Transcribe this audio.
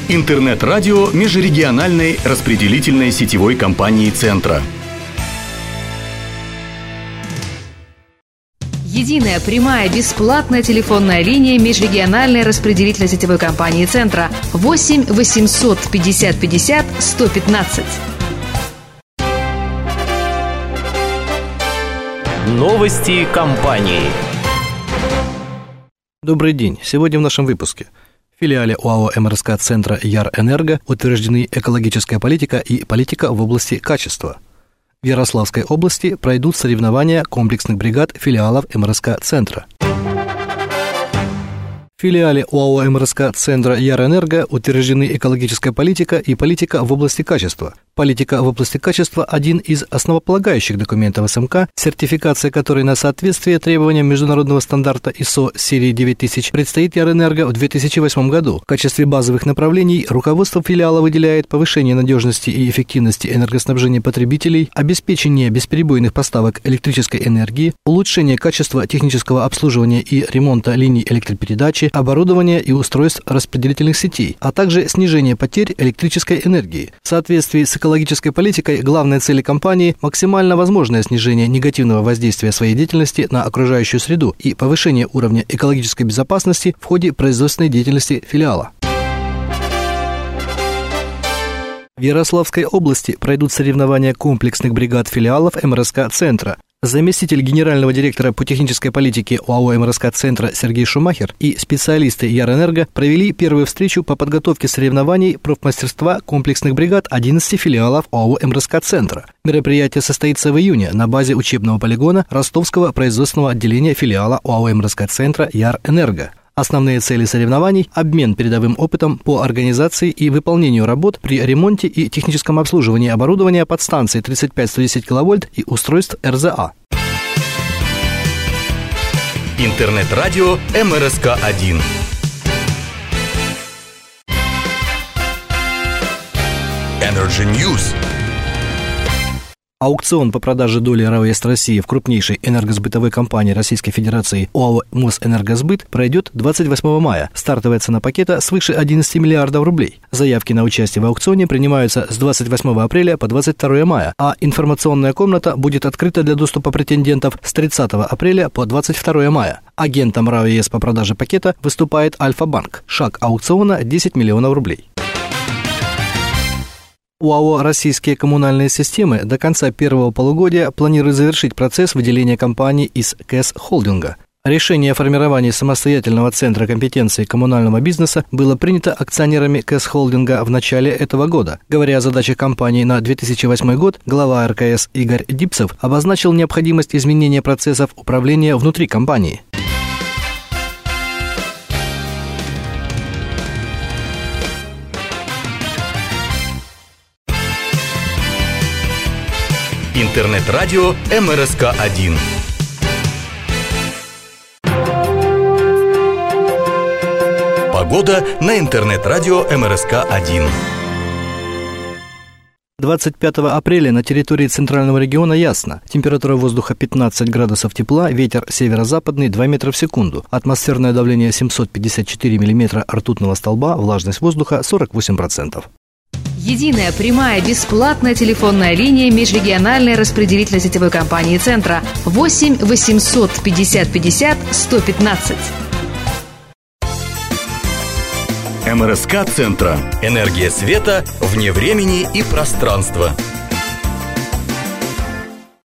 Интернет-радио межрегиональной распределительной сетевой компании «Центра». Единая прямая бесплатная телефонная линия межрегиональной распределительной сетевой компании «Центра» 8 800 50 50 115. Новости компании. Добрый день. Сегодня в нашем выпуске. В филиале ОАО МРСК «Центра» Ярэнерго утверждены экологическая политика и политика в области качества. В Ярославской области пройдут соревнования комплексных бригад филиалов МРСК «Центра». В филиале ОАО МРСК «Центра» Ярэнерго утверждены экологическая политика и политика в области качества. Политика в области качества – один из основополагающих документов СМК, сертификация которой на соответствие требованиям международного стандарта ISO серии 9000 предстоит Ярэнерго в 2008 году. В качестве базовых направлений руководство филиала выделяет повышение надежности и эффективности энергоснабжения потребителей, обеспечение бесперебойных поставок электрической энергии, улучшение качества технического обслуживания и ремонта линий электропередачи, оборудования и устройств распределительных сетей, а также снижение потерь электрической энергии. В соответствии с экологической политикой главной цели компании – максимально возможное снижение негативного воздействия своей деятельности на окружающую среду и повышение уровня экологической безопасности в ходе производственной деятельности филиала. В Ярославской области пройдут соревнования комплексных бригад филиалов МРСК «Центра». Заместитель генерального директора по технической политике ОАО МРСК «Центра» Сергей Шумахер и специалисты Ярэнерго провели первую встречу по подготовке соревнований профмастерства комплексных бригад 11 филиалов ОАО МРСК «Центра». Мероприятие состоится в июне на базе учебного полигона Ростовского производственного отделения филиала ОАО МРСК «Центра» Ярэнерго. Основные цели соревнований – обмен передовым опытом по организации и выполнению работ при ремонте и техническом обслуживании оборудования подстанций 35-110 кВт и устройств РЗА. Интернет-радио МРСК-1. Energy News. Аукцион по продаже доли РАО-ЕС России в крупнейшей энергосбытовой компании Российской Федерации ОАО «Мосэнергосбыт» пройдет 28 мая. Стартовая цена пакета свыше 11 миллиардов рублей. Заявки на участие в аукционе принимаются с 28 апреля по 22 мая, а информационная комната будет открыта для доступа претендентов с 30 апреля по 22 мая. Агентом РАО-ЕС по продаже пакета выступает Альфа-банк. Шаг аукциона – 10 миллионов рублей. ОАО «Российские коммунальные системы» до конца первого полугодия планирует завершить процесс выделения компании из КЭС-холдинга. Решение о формировании самостоятельного центра компетенции коммунального бизнеса было принято акционерами КЭС-холдинга в начале этого года. Говоря о задачах компании на 2008 год, глава РКС Игорь Дипцев обозначил необходимость изменения процессов управления внутри компании. Интернет-радио МРСК-1. Погода на интернет-радио МРСК-1. 25 апреля на территории Центрального региона ясно. Температура воздуха 15 градусов тепла, ветер северо-западный 2 метра в секунду. Атмосферное давление 754 миллиметра ртутного столба, влажность воздуха 48%. Единая прямая бесплатная телефонная линия межрегиональной распределительной сетевой компании «Центра» 8 800 50 50 115. МРСК «Центра». Энергия света вне времени и пространства.